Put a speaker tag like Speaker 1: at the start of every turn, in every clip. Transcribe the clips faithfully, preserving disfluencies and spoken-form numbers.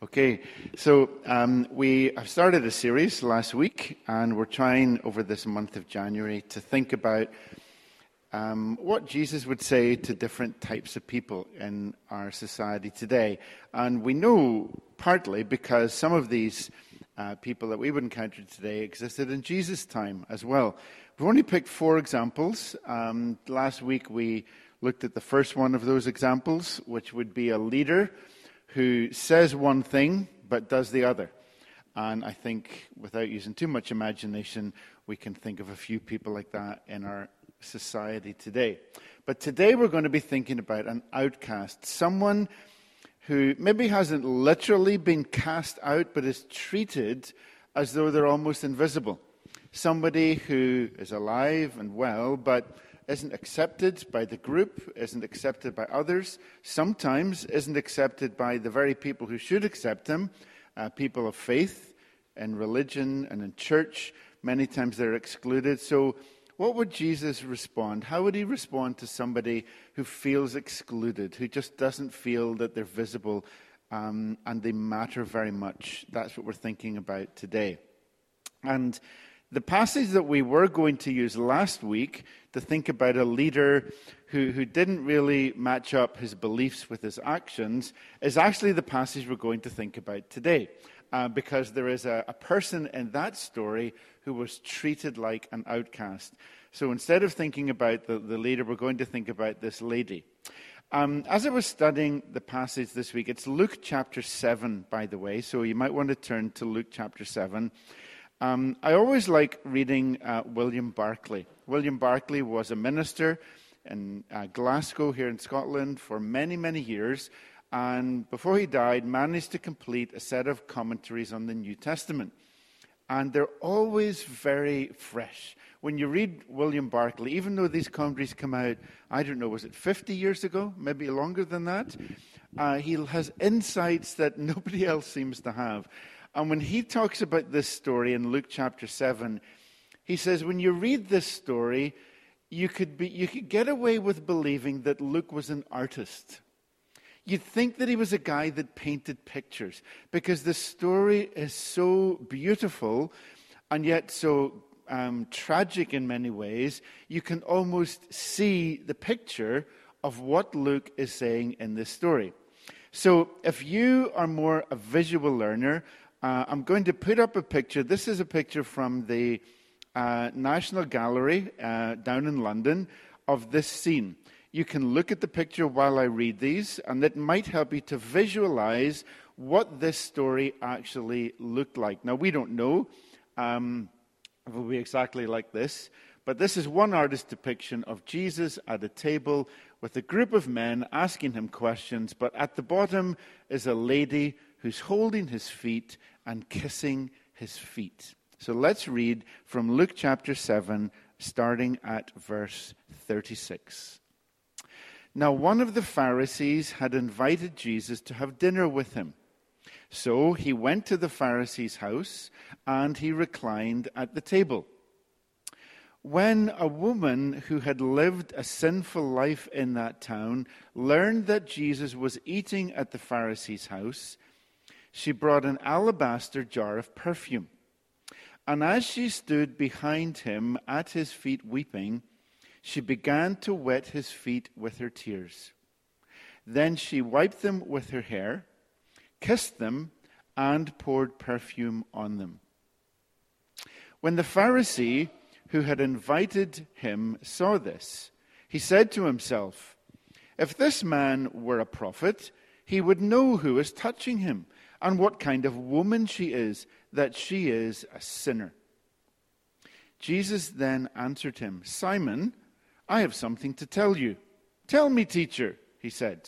Speaker 1: Okay, so um, we have started a series last week, and we're trying over this month of January to think about um, what Jesus would say to different types of people in our society today. And we know partly because some of these uh, people that we would encounter today existed in Jesus' time as well. We've only picked four examples. Um, last week we looked at the first one of those examples, which would be a leader who says one thing but does the other. And I think, without using too much imagination, we can think of a few people like that in our society today. But today we're going to be thinking about an outcast, someone who maybe hasn't literally been cast out, but is treated as though they're almost invisible. Somebody who is alive and well, but isn't accepted by the group, isn't accepted by others, sometimes isn't accepted by the very people who should accept him, uh, people of faith in religion and in church. Many times they're excluded. So what would Jesus respond? How would he respond to somebody who feels excluded, who just doesn't feel that they're visible um, and they matter very much? That's what we're thinking about today. And the passage that we were going to use last week to think about a leader who, who didn't really match up his beliefs with his actions is actually the passage we're going to think about today. Uh, because there is a, a person in that story who was treated like an outcast. So instead of thinking about the, the leader, we're going to think about this lady. Um, as I was studying the passage this week, it's Luke chapter seven, by the way, so you might want to turn to Luke chapter seven. Um, I always like reading uh, William Barclay. William Barclay was a minister in uh, Glasgow here in Scotland for many, many years, and before he died, managed to complete a set of commentaries on the New Testament. And they're always very fresh. When you read William Barclay, even though these commentaries come out, I don't know, was it fifty years ago? Maybe longer than that? Uh, he has insights that nobody else seems to have. And when he talks about this story in Luke chapter seven, he says, when you read this story, you could be, you could get away with believing that Luke was an artist. You'd think that he was a guy that painted pictures, because the story is so beautiful and yet so um, tragic in many ways. You can almost see the picture of what Luke is saying in this story. So if you are more a visual learner, Uh, I'm going to put up a picture. This is a picture from the uh, National Gallery uh, down in London of this scene. You can look at the picture while I read these, and it might help you to visualize what this story actually looked like. Now, we don't know um, if it will be exactly like this, but this is one artist's depiction of Jesus at a table with a group of men asking him questions, but at the bottom is a lady who's holding his feet and kissing his feet. So let's read from Luke chapter seven, starting at verse thirty-six. Now one of the Pharisees had invited Jesus to have dinner with him. So he went to the Pharisee's house, and he reclined at the table. When a woman who had lived a sinful life in that town learned that Jesus was eating at the Pharisee's house, she brought an alabaster jar of perfume. And as she stood behind him at his feet weeping, she began to wet his feet with her tears. Then she wiped them with her hair, kissed them, and poured perfume on them. When the Pharisee who had invited him saw this, he said to himself, "If this man were a prophet, he would know who is touching him, and what kind of woman she is, that she is a sinner." Jesus then answered him, "Simon, I have something to tell you." "Tell me, teacher," he said.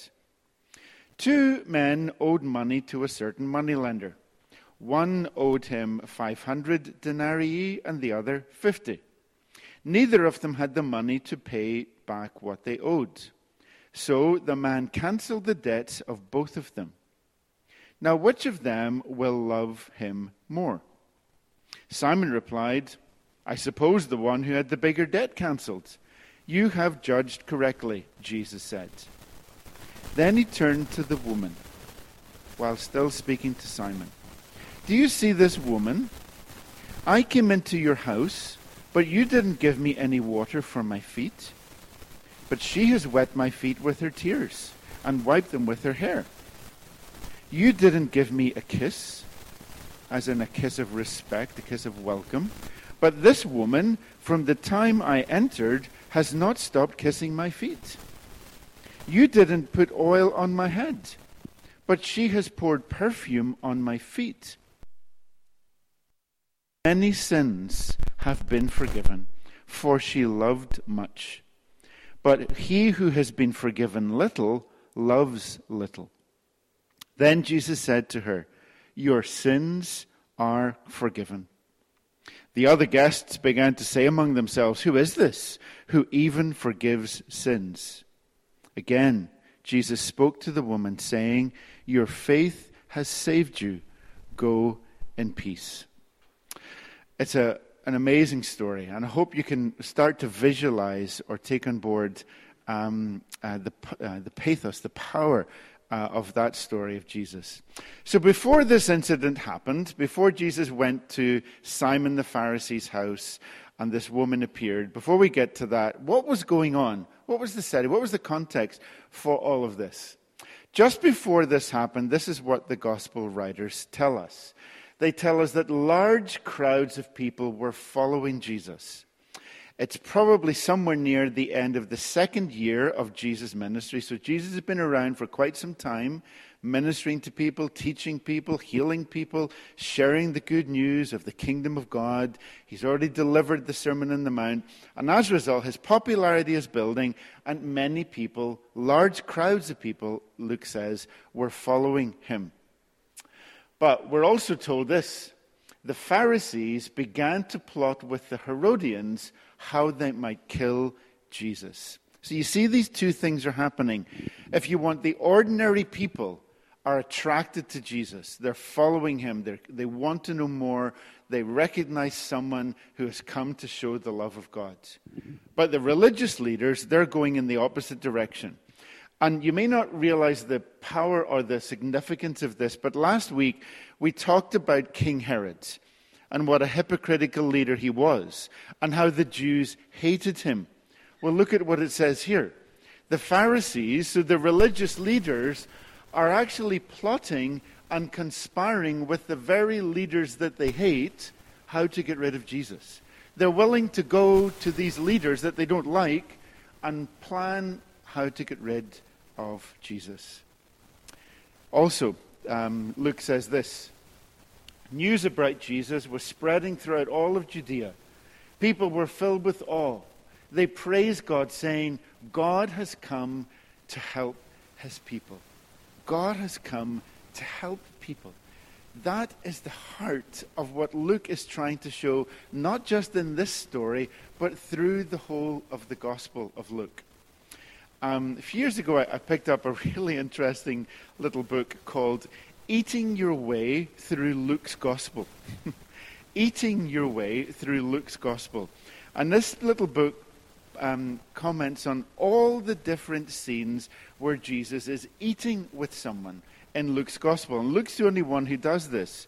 Speaker 1: Two men owed money to a certain moneylender. One owed him five hundred denarii and the other fifty. Neither of them had the money to pay back what they owed. So the man canceled the debts of both of them. Now, which of them will love him more? Simon replied, "I suppose the one who had the bigger debt cancelled." "You have judged correctly," Jesus said. Then he turned to the woman. while still speaking to Simon. Do you see this woman? I came into your house, but you didn't give me any water for my feet. But she has wet my feet with her tears and wiped them with her hair. You didn't give me a kiss, as in a kiss of respect, a kiss of welcome. But this woman, from the time I entered, has not stopped kissing my feet. You didn't put oil on my head, but she has poured perfume on my feet. Many sins have been forgiven, for she loved much. But he who has been forgiven little loves little. Then Jesus said to her, your sins are forgiven. The other guests began to say among themselves, who is this who even forgives sins? Again, Jesus spoke to the woman, saying, your faith has saved you. Go in peace. It's a, an amazing story, and I hope you can start to visualize or take on board um, uh, the, uh, the pathos, the power uh, of that story of Jesus. So before this incident happened, before Jesus went to Simon the Pharisee's house and this woman appeared, before we get to that, what was going on? What was the setting? What was the context for all of this? Just before this happened, this is what the gospel writers tell us. They tell us that large crowds of people were following Jesus. It's probably somewhere near the end of the second year of Jesus' ministry. So Jesus has been around for quite some time, ministering to people, teaching people, healing people, sharing the good news of the kingdom of God. He's already delivered the Sermon on the Mount. And as a result, his popularity is building, and many people, large crowds of people, Luke says, were following him. But we're also told this. The Pharisees began to plot with the Herodians how they might kill Jesus. So you see these two things are happening. If you want, the ordinary people are attracted to Jesus. They're following him. They're, they want to know more. They recognize someone who has come to show the love of God. But the religious leaders, they're going in the opposite direction. And you may not realize the power or the significance of this, but last week we talked about King Herod and what a hypocritical leader he was and how the Jews hated him. Well, look at what it says here. The Pharisees, so the religious leaders, are actually plotting and conspiring with the very leaders that they hate how to get rid of Jesus. They're willing to go to these leaders that they don't like and plan how to get rid of Jesus. Also, um, Luke says this. News about Jesus was spreading throughout all of Judea. People were filled with awe. They praised God, saying, God has come to help his people. God has come to help people. That is the heart of what Luke is trying to show, not just in this story, but through the whole of the Gospel of Luke. Um, a few years ago, I, I picked up a really interesting little book called Eating Your Way Through Luke's Gospel. Eating Your Way Through Luke's Gospel. And this little book um, comments on all the different scenes where Jesus is eating with someone in Luke's Gospel. And Luke's the only one who does this.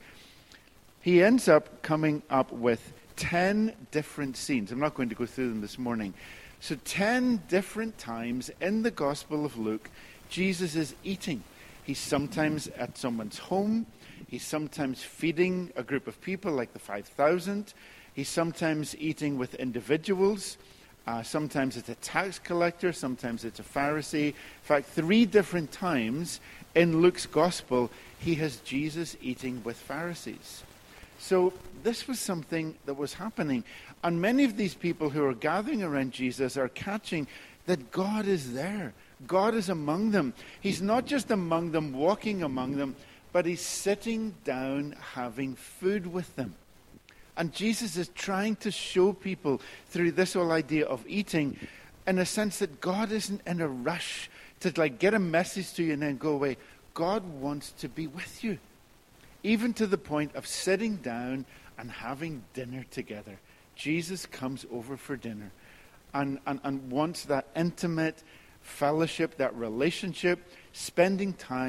Speaker 1: He ends up coming up with ten different scenes. I'm not going to go through them this morning. So ten different times in the Gospel of Luke, Jesus is eating. He's sometimes at someone's home. He's sometimes feeding a group of people like the five thousand. He's sometimes eating with individuals. Uh, sometimes it's a tax collector. Sometimes it's a Pharisee. In fact, three different times in Luke's Gospel, he has Jesus eating with Pharisees. So this was something that was happening. And many of these people who are gathering around Jesus are catching that God is there. God is among them. He's not just among them, walking among them, but he's sitting down having food with them. And Jesus is trying to show people through this whole idea of eating, in a sense that God isn't in a rush to like get a message to you and then go away. God wants to be with you. Even to the point of sitting down and having dinner together. Jesus comes over for dinner and, and, and wants that intimate fellowship, that relationship, spending time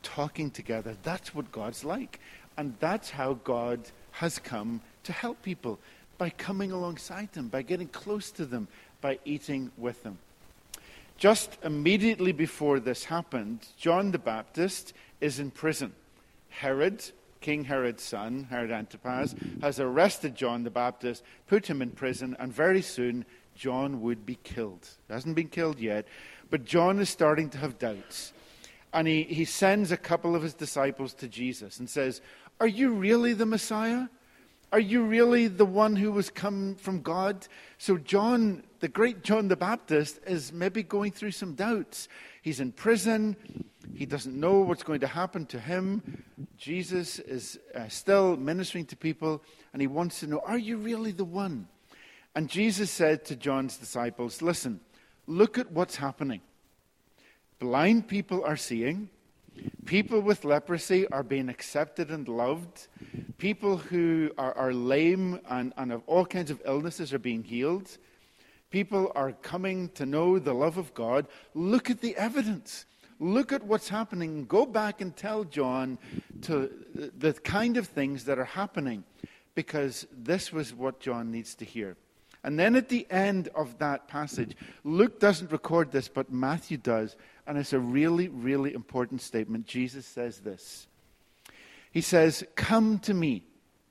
Speaker 1: talking together. That's what God's like. And that's how God has come to help people, by coming alongside them, by getting close to them, by eating with them. Just immediately before this happened, John the Baptist is in prison. Herod, King Herod's son, Herod Antipas, has arrested John the Baptist, put him in prison, and very soon John would be killed. He hasn't been killed yet, but John is starting to have doubts. And he, he sends a couple of his disciples to Jesus and says, "Are you really the Messiah? Are you really the one who was come from God?" So John, the great John the Baptist, is maybe going through some doubts. He's in prison. He doesn't know what's going to happen to him. Jesus is uh, still ministering to people, and he wants to know, are you really the one? And Jesus said to John's disciples, listen, look at what's happening. Blind people are seeing. People with leprosy are being accepted and loved. People who are, are lame and, and have all kinds of illnesses are being healed. People are coming to know the love of God. Look at the evidence. Look at what's happening. Go back and tell John to the kind of things that are happening, because this was what John needs to hear. And then at the end of that passage, Luke doesn't record this, but Matthew does, and it's a really, really important statement. Jesus says this. He says, "Come to me,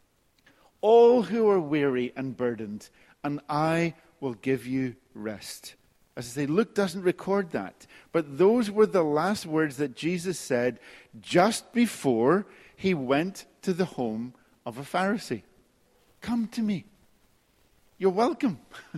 Speaker 1: all who are weary and burdened, and I will give you rest." As I say, Luke doesn't record that, but those were the last words that Jesus said just before he went to the home of a Pharisee. Come to me. You're welcome.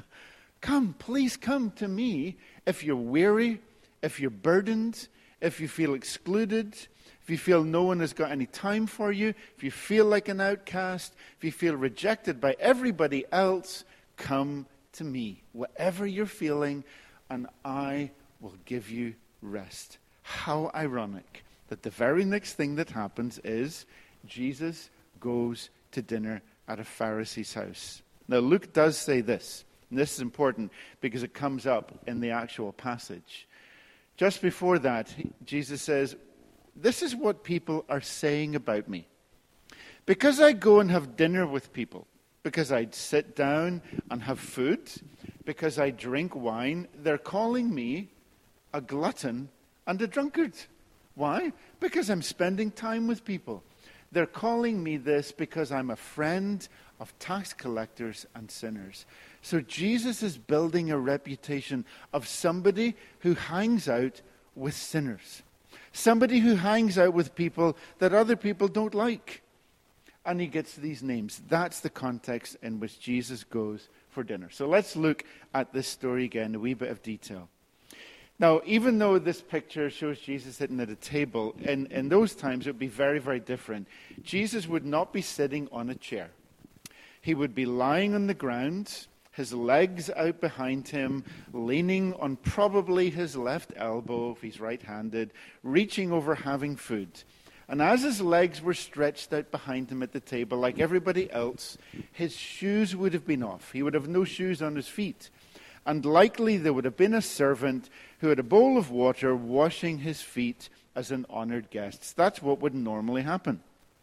Speaker 1: Come, please come to me if you're weary, if you're burdened, if you feel excluded, if you feel no one has got any time for you, if you feel like an outcast, if you feel rejected by everybody else, come to me. Whatever you're feeling, and I will give you rest. How ironic that the very next thing that happens is Jesus goes to dinner at a Pharisee's house. Now, Luke does say this, and this is important because it comes up in the actual passage. Just before that, Jesus says, this is what people are saying about me. Because I go and have dinner with people, because I sit down and have food, because I drink wine, they're calling me a glutton and a drunkard. Why? Because I'm spending time with people. They're calling me this because I'm a friend of tax collectors and sinners. So Jesus is building a reputation of somebody who hangs out with sinners. Somebody who hangs out with people that other people don't like. And he gets these names. That's the context in which Jesus goes for dinner. So let's look at this story again, a wee bit of detail. Now, even though this picture shows Jesus sitting at a table, in, in those times it would be very, very different. Jesus would not be sitting on a chair. He would be lying on the ground, his legs out behind him, leaning on probably his left elbow, if he's right-handed, reaching over having food. And as his legs were stretched out behind him at the table, like everybody else, his shoes would have been off. He would have no shoes on his feet. And likely there would have been a servant who had a bowl of water washing his feet as an honored guest. That's what would normally happen.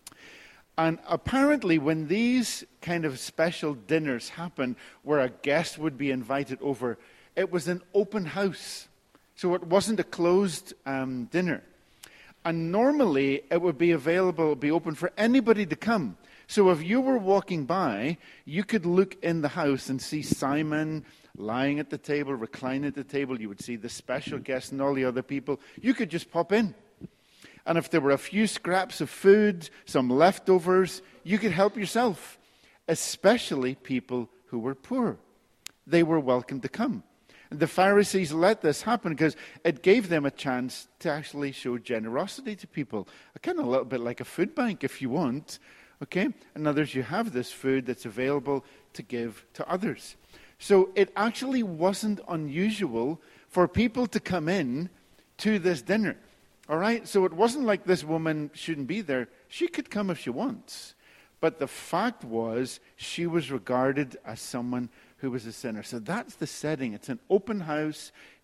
Speaker 1: And apparently when these kind of special dinners happen, where a guest would be invited over, it was an open house. So it wasn't a closed um, dinner. And normally it would be available, be open for anybody to come. So if you were walking by, you could look in the house and see Simon lying at the table, reclining at the table. You would see the special guest and all the other people. You could just pop in. And if there were a few scraps of food, some leftovers, you could help yourself, especially people who were poor. They were welcome to come. And the Pharisees let this happen because it gave them a chance to actually show generosity to people. Kind of a little bit like a food bank, if you want. Okay? In other words, you have this food that's available to give to others. So it actually wasn't unusual for people to come in to this dinner. All right? So it wasn't like this woman shouldn't be there. She could come if she wants. But the fact was, she was regarded as someone who was a sinner. So that's the setting. It's an open house.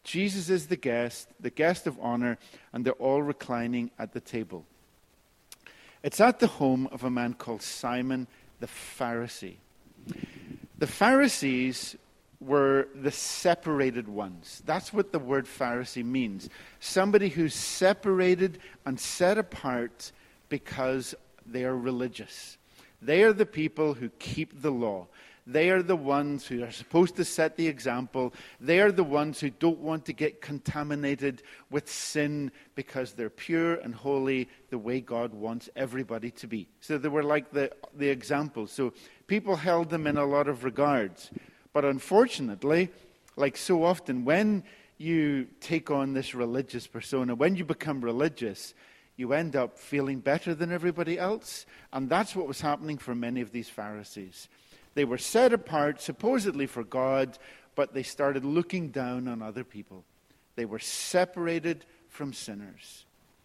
Speaker 1: Jesus is the guest, the guest of honor, and they're all reclining at the table. It's at the home of a man called Simon the Pharisee. The Pharisees were the separated ones. That's what the word Pharisee means. Somebody who's separated and set apart because they are religious. They are the people who keep the law. They are the ones who are supposed to set the example. They are the ones who don't want to get contaminated with sin because they're pure and holy the way God wants everybody to be. So they were like the, the example. So people held them in a lot of regards. But unfortunately, like so often, when you take on this religious persona, when you become religious, you end up feeling better than everybody else. And that's what was happening for many of these Pharisees. They were set apart, supposedly for God, but they started looking down on other people. They were separated from sinners.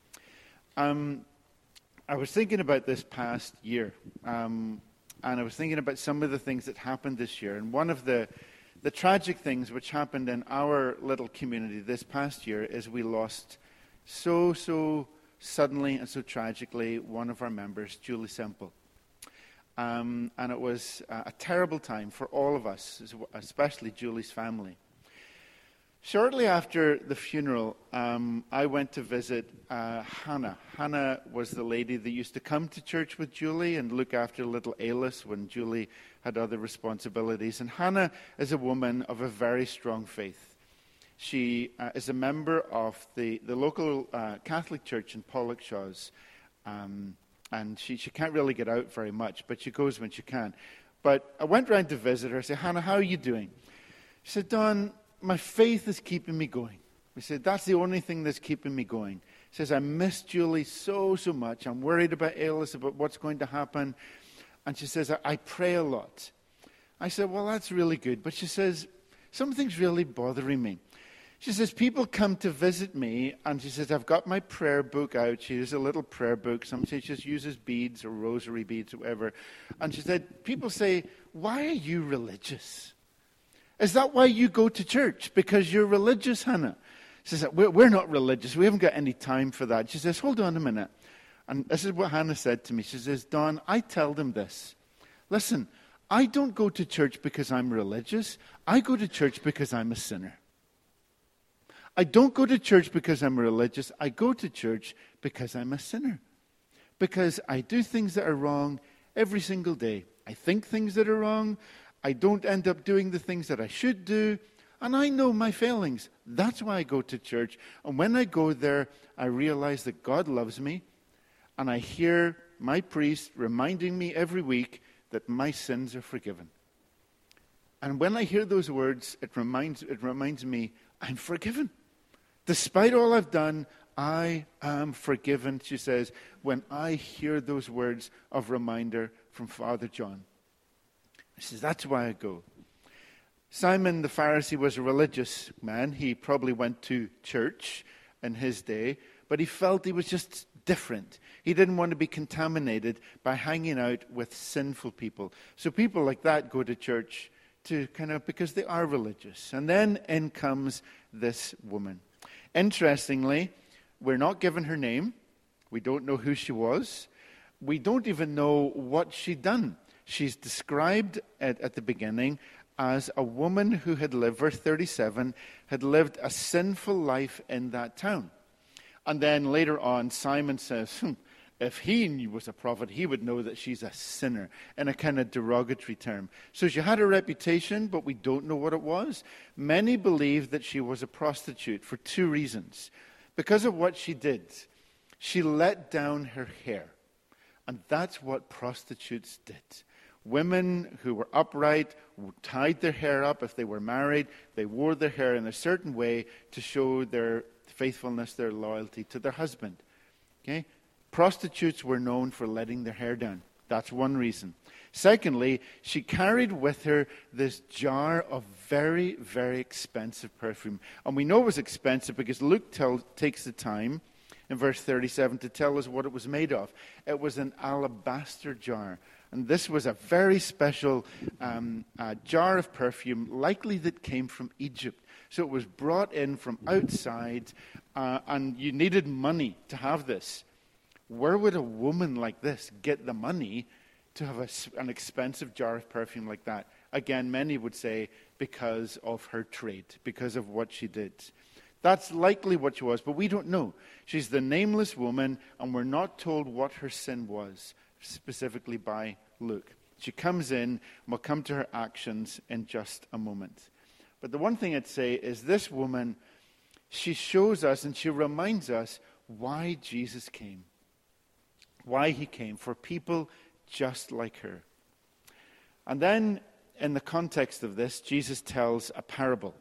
Speaker 1: Um, I was thinking about this past year, um, and I was thinking about some of the things that happened this year. And one of the, the tragic things which happened in our little community this past year is we lost so, so suddenly and so tragically one of our members, Julie Semple. Um, and it was uh, a terrible time for all of us, especially Julie's family. Shortly after the funeral, um, I went to visit uh, Hannah. Hannah was the lady that used to come to church with Julie and look after little Alice when Julie had other responsibilities. And Hannah is a woman of a very strong faith. She uh, is a member of the, the local uh, Catholic church in Pollokshaws. Um And she, she can't really get out very much, but she goes when she can. But I went round to visit her. I said, Hannah, how are you doing? She said, Don, my faith is keeping me going. We said, that's the only thing that's keeping me going. She says, I miss Julie so, so much. I'm worried about Alice, about what's going to happen. And she says, I, I pray a lot. I said, well, that's really good. But she says, something's really bothering me. She says, people come to visit me, and she says, I've got my prayer book out. She has a little prayer book. Some say she just uses beads or rosary beads or whatever. And she said, people say, why are you religious? Is that why you go to church? Because you're religious, Hannah? She says, we're, we're not religious. We haven't got any time for that. She says, hold on a minute. And this is what Hannah said to me. She says, Don, I tell them this. Listen, I don't go to church because I'm religious. I go to church because I'm a sinner. I don't go to church because I'm religious. I go to church because I'm a sinner. Because I do things that are wrong every single day. I think things that are wrong. I don't end up doing the things that I should do. And I know my failings. That's why I go to church. And when I go there, I realize that God loves me. And I hear my priest reminding me every week that my sins are forgiven. And when I hear those words, it reminds, it reminds me I'm forgiven. Despite all I've done, I am forgiven, she says, when I hear those words of reminder from Father John. She says, that's why I go. Simon the Pharisee was a religious man. He probably went to church in his day, but he felt he was just different. He didn't want to be contaminated by hanging out with sinful people. So people like that go to church to kind of because they are religious. And then in comes this woman. Interestingly, we're not given her name. We don't know who she was. We don't even know what she'd done. She's described at, at the beginning as a woman who had lived, verse thirty-seven, had lived a sinful life in that town. And then later on, Simon says, hmm, if he was a prophet, he would know that she's a sinner, in a kind of derogatory term. So she had a reputation, but we don't know what it was. Many believe that she was a prostitute for two reasons. Because of what she did, she let down her hair. And that's what prostitutes did. Women who were upright tied their hair up. If they were married, they wore their hair in a certain way to show their faithfulness, their loyalty to their husband. Okay? Prostitutes were known for letting their hair down. That's one reason. Secondly, she carried with her this jar of very, very expensive perfume. And we know it was expensive because Luke tell, takes the time in verse thirty-seven to tell us what it was made of. It was an alabaster jar. And this was a very special um, uh, jar of perfume, likely that came from Egypt. So it was brought in from outside, uh, and you needed money to have this. Where would a woman like this get the money to have a, an expensive jar of perfume like that? Again, many would say because of her trade, because of what she did. That's likely what she was, but we don't know. She's the nameless woman, and we're not told what her sin was, specifically by Luke. She comes in, and we'll come to her actions in just a moment. But the one thing I'd say is this woman, she shows us and she reminds us why Jesus came. Why he came, for people just like her. And then, in the context of this, Jesus tells a parable.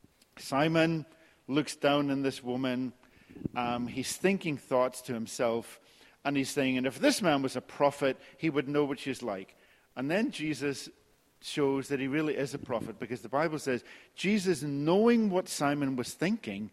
Speaker 1: Simon looks down on this woman. Um, he's thinking thoughts to himself, and he's saying, and if this man was a prophet, he would know what she's like. And then Jesus shows that he really is a prophet, because the Bible says Jesus, knowing what Simon was thinking,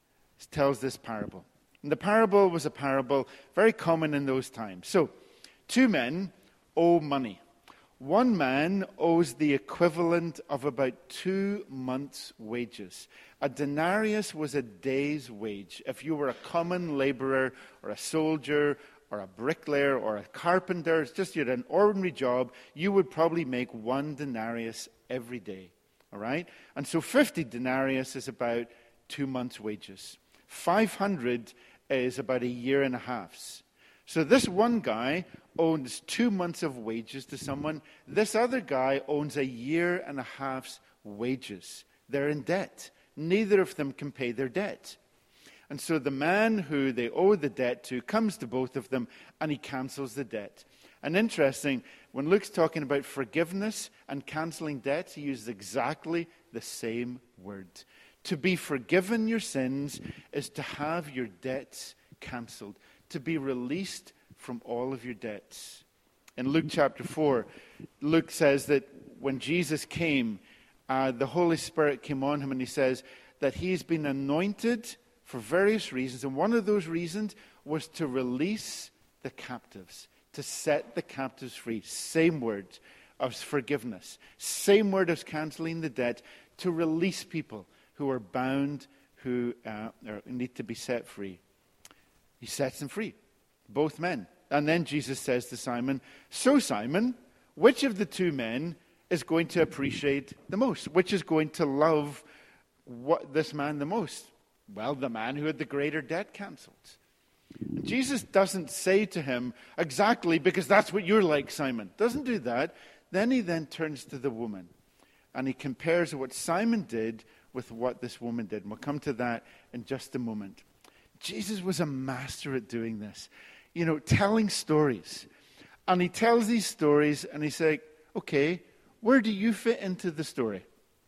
Speaker 1: tells this parable. And the parable was a parable very common in those times. So, two men owe money. One man owes the equivalent of about two months' wages. A denarius was a day's wage. If you were a common laborer or a soldier or a bricklayer or a carpenter, it's just you had an ordinary job, you would probably make one denarius every day. All right? And so fifty denarius is about two months' wages. five hundred is about a year and a half's. So this one guy owns two months of wages to someone. This other guy owns a year and a half's wages. They're in debt. Neither of them can pay their debt. And so the man who they owe the debt to comes to both of them and he cancels the debt. And interesting, when Luke's talking about forgiveness and canceling debts, he uses exactly the same word. To be forgiven your sins is to have your debts cancelled, to be released from all of your debts. In Luke chapter four, Luke says that when Jesus came, uh, the Holy Spirit came on him, and he says that he's been anointed for various reasons, and one of those reasons was to release the captives, to set the captives free. Same word of forgiveness, same word as cancelling the debt, to release people who are bound, who uh, are, need to be set free. He sets them free, both men. And then Jesus says to Simon, so Simon, which of the two men is going to appreciate the most? Which is going to love what, this man the most? Well, the man who had the greater debt cancelled. And Jesus doesn't say to him, exactly, because that's what you're like, Simon. Doesn't do that. Then he then turns to the woman, and he compares what Simon did with what this woman did. And we'll come to that in just a moment. Jesus was a master at doing this. You know, telling stories. And he tells these stories and he's like, okay, where do you fit into the story?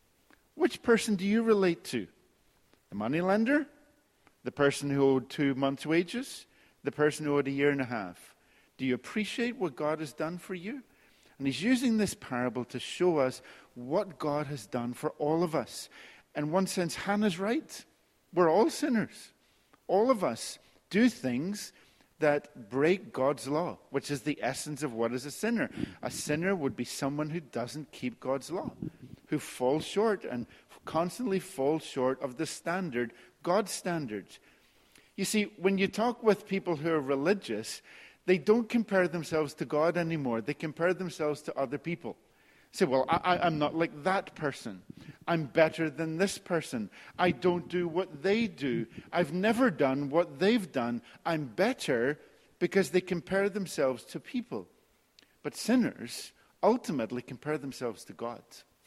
Speaker 1: Which person do you relate to? The moneylender? The person who owed two months' wages? The person who owed a year and a half? Do you appreciate what God has done for you? And he's using this parable to show us what God has done for all of us. In one sense, Hannah's right. We're all sinners. All of us do things that break God's law, which is the essence of what is a sinner. A sinner would be someone who doesn't keep God's law, who falls short and constantly falls short of the standard, God's standard. You see, when you talk with people who are religious, they don't compare themselves to God anymore. They compare themselves to other people. Say, well, I, I'm not like that person. I'm better than this person. I don't do what they do. I've never done what they've done. I'm better, because they compare themselves to people. But sinners ultimately compare themselves to God.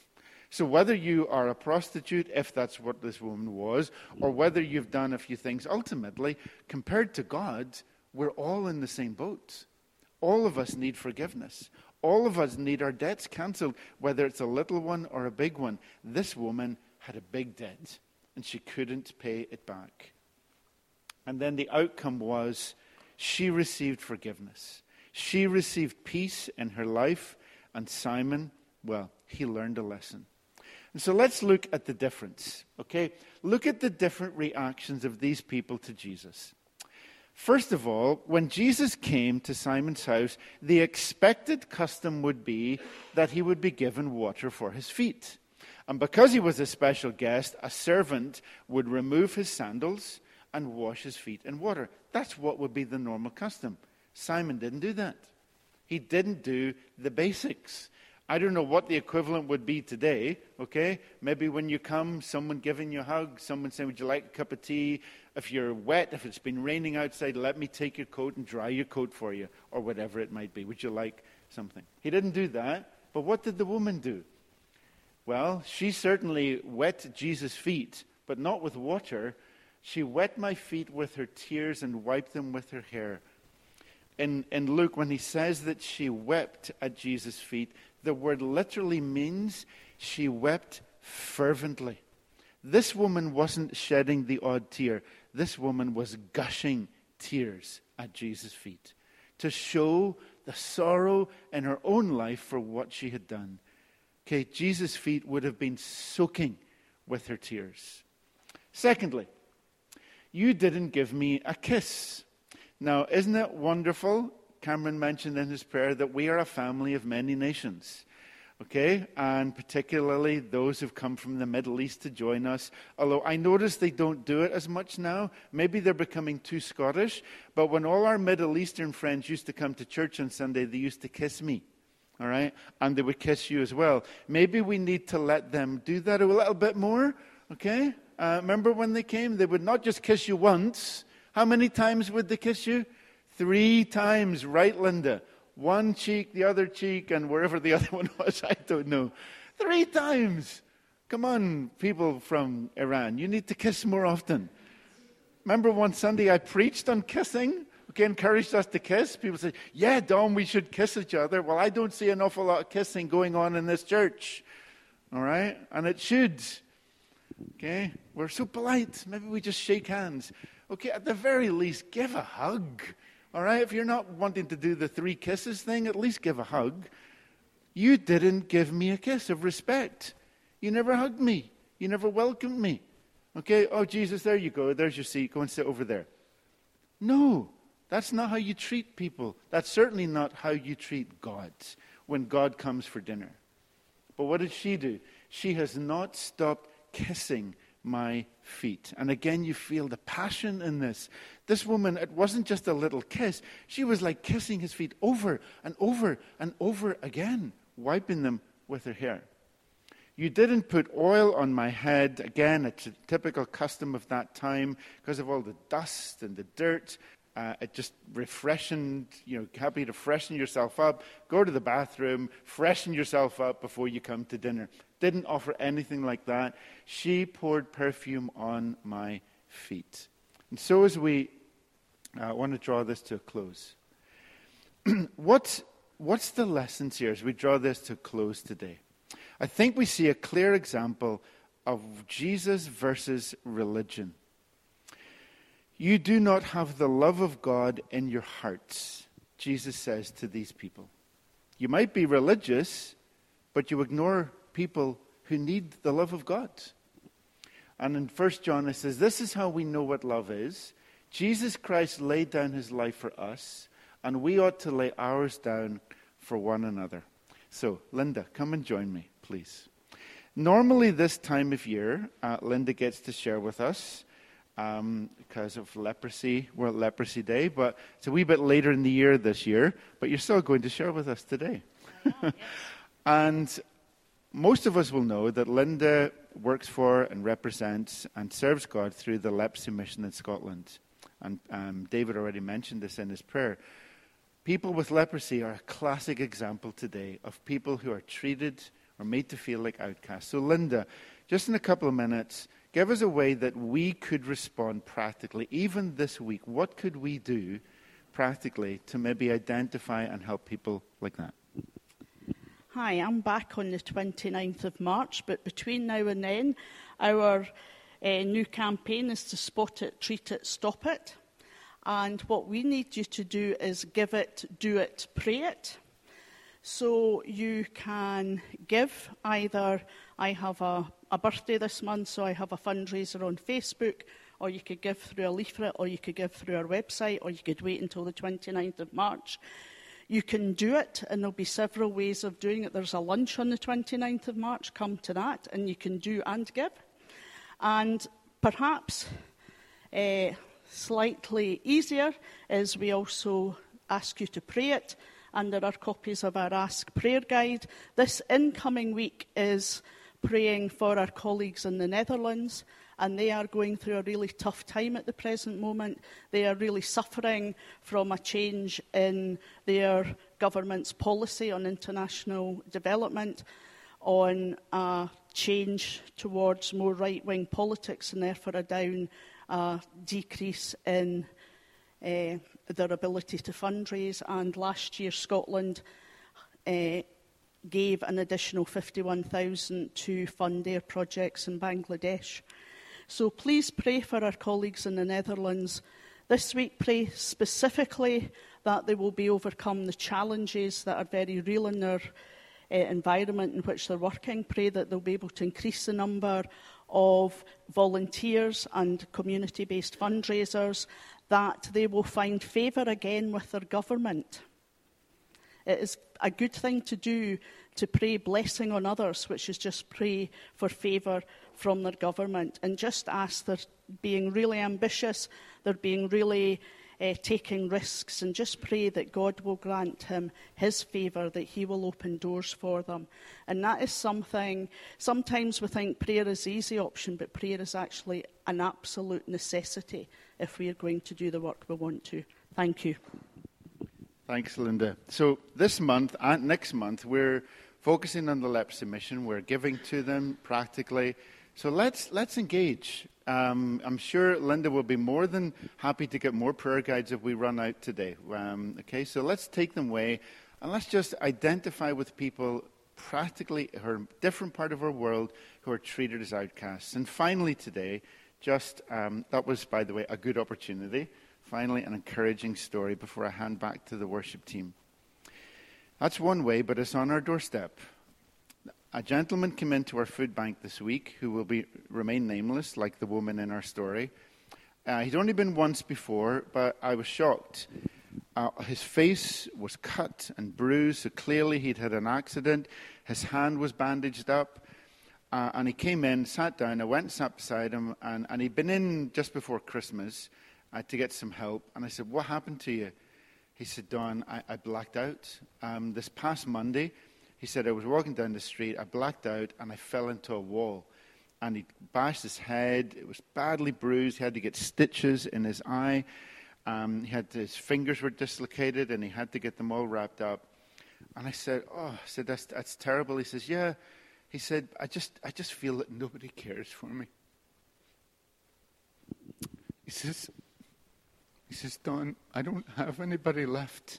Speaker 1: So whether you are a prostitute, if that's what this woman was, or whether you've done a few things, ultimately, compared to God, we're all in the same boat. All of us need forgiveness. All of us need our debts cancelled, whether it's a little one or a big one. This woman had a big debt, and she couldn't pay it back. And then the outcome was she received forgiveness. She received peace in her life, and Simon, well, he learned a lesson. And so let's look at the difference, okay? Look at the different reactions of these people to Jesus. First of all, when Jesus came to Simon's house, the expected custom would be that he would be given water for his feet. And because he was a special guest, a servant would remove his sandals and wash his feet in water. That's what would be the normal custom. Simon didn't do that. He didn't do the basics. I don't know what the equivalent would be today, okay? Maybe when you come, someone giving you a hug, someone saying, would you like a cup of tea? If you're wet, if it's been raining outside, let me take your coat and dry your coat for you, or whatever it might be. Would you like something? He didn't do that, but what did the woman do? Well, she certainly wet Jesus' feet, but not with water. She wet my feet with her tears and wiped them with her hair. In, in Luke, when he says that she wept at Jesus' feet, the word literally means she wept fervently. This woman wasn't shedding the odd tear. This woman was gushing tears at Jesus' feet to show the sorrow in her own life for what she had done. Okay, Jesus' feet would have been soaking with her tears. Secondly, you didn't give me a kiss. Now, isn't it wonderful? Cameron mentioned in his prayer that we are a family of many nations. Okay, and particularly those who've come from the Middle East to join us. Although I notice they don't do it as much now. Maybe they're becoming too Scottish. But when all our Middle Eastern friends used to come to church on Sunday, they used to kiss me. All right? And they would kiss you as well. Maybe we need to let them do that a little bit more. Okay? Uh, remember when they came? They would not just kiss you once. How many times would they kiss you? Three times. Right, Linda? One cheek, the other cheek, and wherever the other one was, I don't know. Three times. Come on, people from Iran. You need to kiss more often. Remember one Sunday I preached on kissing? Okay, encouraged us to kiss. People say, yeah, Dom, we should kiss each other. Well, I don't see an awful lot of kissing going on in this church. All right? And it should. Okay? We're so polite. Maybe we just shake hands. Okay, at the very least, give a hug. All right? If you're not wanting to do the three kisses thing, at least give a hug. You didn't give me a kiss of respect. You never hugged me. You never welcomed me. Okay? Oh, Jesus, there you go. There's your seat. Go and sit over there. No, that's not how you treat people. That's certainly not how you treat God when God comes for dinner. But what did she do? She has not stopped kissing my feet. And again, you feel the passion in this. This woman, it wasn't just a little kiss. She was like kissing his feet over and over and over again, wiping them with her hair. You didn't put oil on my head. Again, it's a typical custom of that time because of all the dust and the dirt. Uh, it just refreshened, you know, happy to freshen yourself up. Go to the bathroom, freshen yourself up before you come to dinner. Didn't offer anything like that. She poured perfume on my feet. And so as we uh, want to draw this to a close, what, what's the lessons here as we draw this to a close today? I think we see a clear example of Jesus versus religion. You do not have the love of God in your hearts, Jesus says to these people. You might be religious, but you ignore people who need the love of God. And in First John it says, this is how we know what love is. Jesus Christ laid down his life for us, and we ought to lay ours down for one another. So, Linda, come and join me, please. Normally this time of year, uh, Linda gets to share with us Um, because of leprosy, World Leprosy Day, but it's a wee bit later in the year this year, but you're still going to share with us today.
Speaker 2: I am, yes.
Speaker 1: And most of us will know that Linda works for and represents and serves God through the Leprosy Mission in Scotland. And um, David already mentioned this in his prayer. People with leprosy are a classic example today of people who are treated or made to feel like outcasts. So Linda, just in a couple of minutes, give us a way that we could respond practically, even this week. What could we do practically to maybe identify and help people like that?
Speaker 2: Hi, I'm back on the twenty-ninth of March, but between now and then, our uh, new campaign is to spot it, treat it, stop it. And what we need you to do is give it, do it, pray it. So you can give either, I have a, a birthday this month, so I have a fundraiser on Facebook, or you could give through a leaflet, or you could give through our website, or you could wait until the twenty-ninth of March. You can do it, and there'll be several ways of doing it. There's a lunch on the twenty-ninth of March. Come to that, and you can do and give. And perhaps uh, slightly easier is we also ask you to pray it, and there are copies of our Ask Prayer Guide. This incoming week is praying for our colleagues in the Netherlands, and they are going through a really tough time at the present moment. They are really suffering from a change in their government's policy on international development, on a change towards more right-wing politics, and therefore a down uh, decrease in uh, their ability to fundraise. And last year, Scotland uh, gave an additional fifty-one thousand to fund their projects in Bangladesh. So please pray for our colleagues in the Netherlands. This week, pray specifically that they will be overcome the challenges that are very real in their uh, environment in which they're working. Pray that they'll be able to increase the number of volunteers and community-based fundraisers, that they will find favour again with their government. It is a good thing to do to pray blessing on others, which is just pray for favour from their government, and just ask they're being really ambitious, they're being really uh, taking risks, and just pray that God will grant him his favour, that he will open doors for them. And that is something, sometimes we think prayer is the easy option, but prayer is actually an absolute necessity if we are going to do the work we want to. Thank you.
Speaker 1: Thanks, Linda. So this month and next month, we're focusing on the leprosy mission. We're giving to them practically. So let's let's engage. Um, I'm sure Linda will be more than happy to get more prayer guides if we run out today. Um, okay, so let's take them away, and let's just identify with people practically who are a different part of our world who are treated as outcasts. And finally today, just um, that was, by the way, a good opportunity. Finally, an encouraging story before I hand back to the worship team. That's one way, but it's on our doorstep. A gentleman came into our food bank this week who will be remain nameless, like the woman in our story. Uh, he'd only been once before, but I was shocked. Uh, his face was cut and bruised, so clearly he'd had an accident. His hand was bandaged up, uh, and he came in, sat down. I went and sat beside him, and, and he'd been in just before Christmas uh, to get some help. And I said, "What happened to you?" He said, "Don, I, I blacked out. Um, this past Monday," he said, "I was walking down the street, I blacked out, and I fell into a wall. And he bashed his head. It was badly bruised. He had to get stitches in his eye. Um, he had his fingers were dislocated, and he had to get them all wrapped up." And I said, "Oh," I said, that's, that's terrible." He says, "Yeah." He said, I just, I just feel that nobody cares for me." He says, he says, "Don, I don't have anybody left."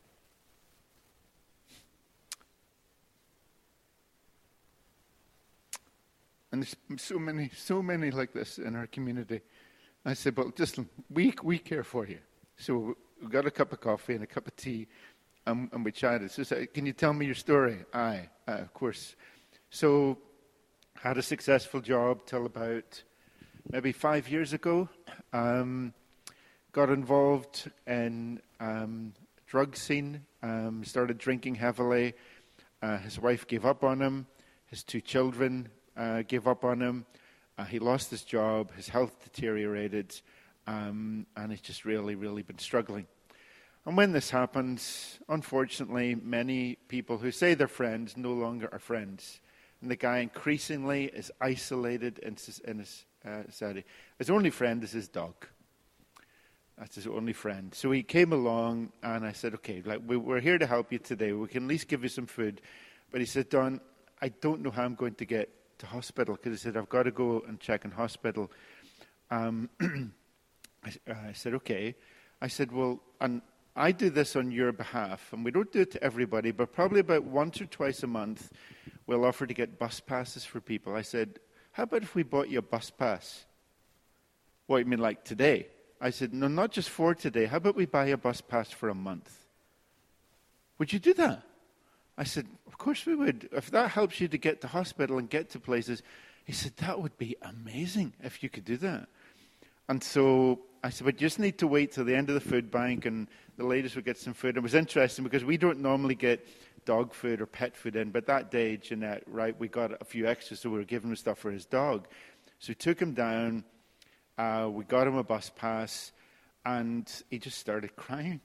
Speaker 1: And there's so many, so many like this in our community. I said, "Well, just we we care for you." So we got a cup of coffee and a cup of tea, and, and we chatted. So I said, "Can you tell me your story?" Aye, uh, of course. So had a successful job till about maybe five years ago. Um, got involved in um, drug scene. Um, started drinking heavily. Uh, his wife gave up on him. His two children Uh, gave up on him. Uh, he lost his job. His health deteriorated. Um, and he's just really, really been struggling. And when this happens, unfortunately, many people who say they're friends no longer are friends. And the guy increasingly is isolated in, in his uh, society. His only friend is his dog. That's his only friend. So he came along, and I said, "Okay, like we, we're here to help you today. We can at least give you some food." But he said, "Don, I don't know how I'm going to get to hospital," because he said, "I've got to go and check in hospital." Um, I, uh, I said, "Okay." I said, "Well, and I do this on your behalf, and we don't do it to everybody, but probably about once or twice a month, we'll offer to get bus passes for people." I said, "How about if we bought you a bus pass?" "What, you mean like today?" I said, "No, not just for today. How about we buy a bus pass for a month?" "Would you do that?" I said, "Of course we would. If that helps you to get to hospital and get to places." He said, "That would be amazing if you could do that." And so I said, but you just need to wait till the end of the food bank and the ladies would get some food. It was interesting because we don't normally get dog food or pet food in, but that day, Jeanette, right, we got a few extras, so we were giving him stuff for his dog. So we took him down, uh, we got him a bus pass, and he just started crying.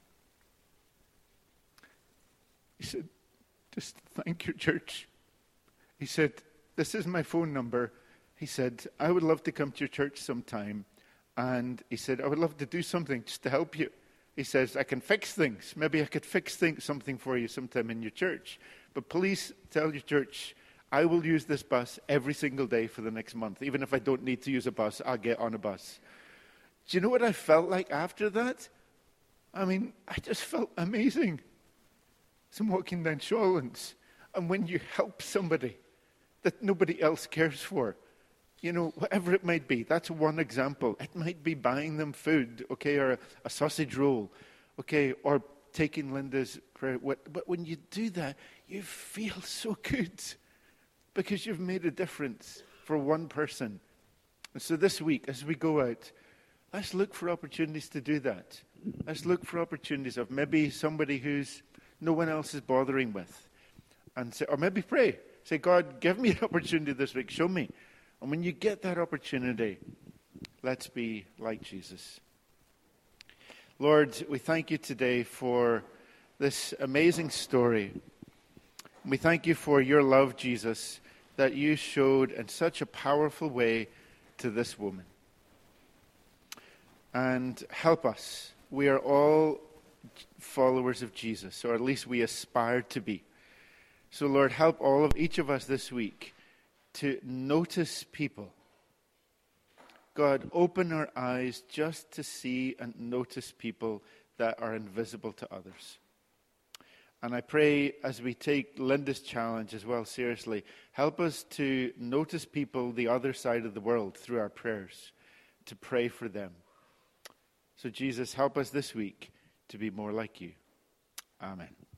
Speaker 1: He said, just thank your church. He said, this is my phone number. He said, I would love to come to your church sometime. And he said, I would love to do something just to help you. He says, I can fix things. Maybe I could fix things, something for you sometime in your church. But please tell your church, I will use this bus every single day for the next month. Even if I don't need to use a bus, I'll get on a bus. Do you know what I felt like after that? I mean, I just felt amazing. So I'm walking down Shawlands, and when you help somebody that nobody else cares for, you know, whatever it might be, that's one example. It might be buying them food, okay, or a, a sausage roll, okay, or taking Linda's prayer. But when you do that, you feel so good because you've made a difference for one person. And so this week, as we go out, let's look for opportunities to do that. Let's look for opportunities of maybe somebody who's no one else is bothering with. And say, or maybe pray. Say, God, give me an opportunity this week. Show me. And when you get that opportunity, let's be like Jesus. Lord, we thank you today for this amazing story. We thank you for your love, Jesus, that you showed in such a powerful way to this woman. And help us. We are all followers of Jesus, or at least we aspire to be. So, Lord, help all of each of us this week to notice people. God, open our eyes just to see and notice people that are invisible to others. And I pray as we take Linda's challenge as well seriously, help us to notice people the other side of the world through our prayers, to pray for them. So Jesus, help us this week to be more like you. Amen.